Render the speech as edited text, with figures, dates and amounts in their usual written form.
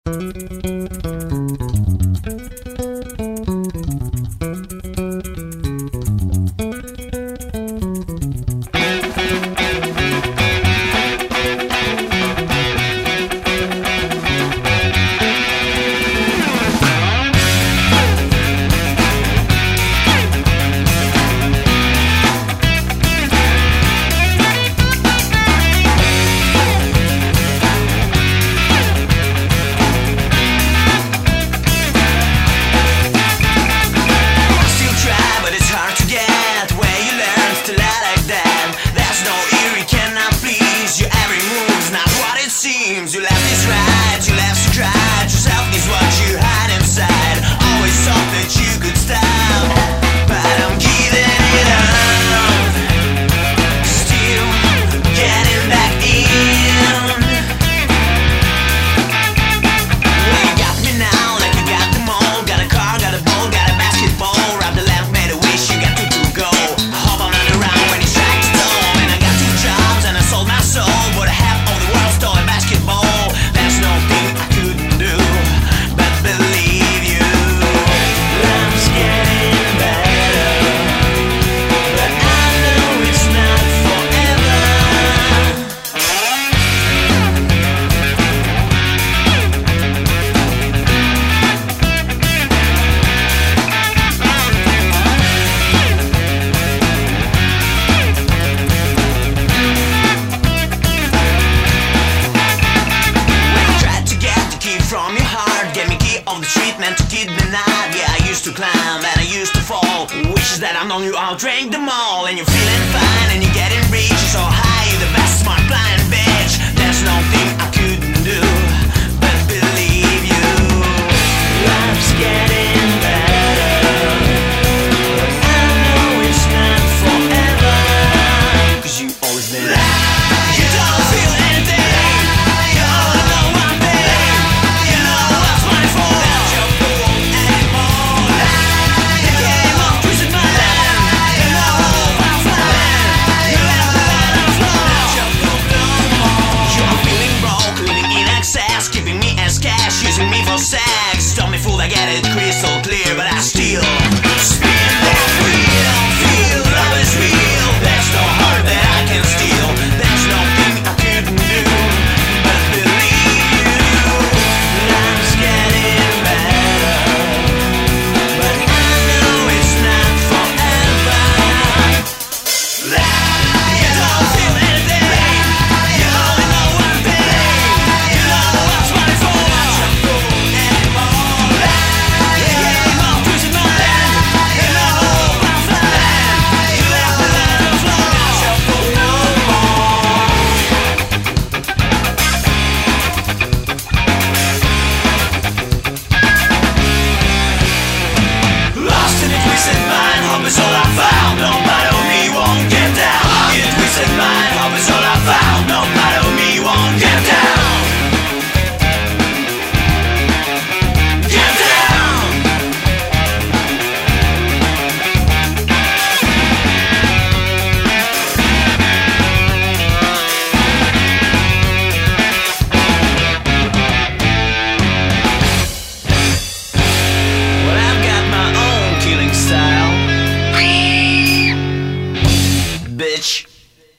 You left this right, you left to try. Yourself is what you had inside. Always thought that you could stop, but I'm giving it up. Still getting back in. Well, you got me now, like you got them all. Got a car, got a ball, got a basketball. Robbed the lamp, made a wish, you got to go. Hop on around when you strike the storm. And I got 2 jobs and I sold my soul, but I have all the world stole in basketball. There's nothing I couldn't do but believe you. Life's getting better, but I know it's not forever. From your heart, get me key of the treatment to keep the night. Yeah, I used to climb and I used to fall. Wishes that I know you outdrank them all. And you're feeling fine and you're getting rich. You're so high, you're the best smart blind bitch. There's nothing I couldn't do but believe you. Life's getting better, but I know it's not forever. 'Cause you always been you don't feel anything. Giving me as cash, using me for sex. Tell me fool, I get it.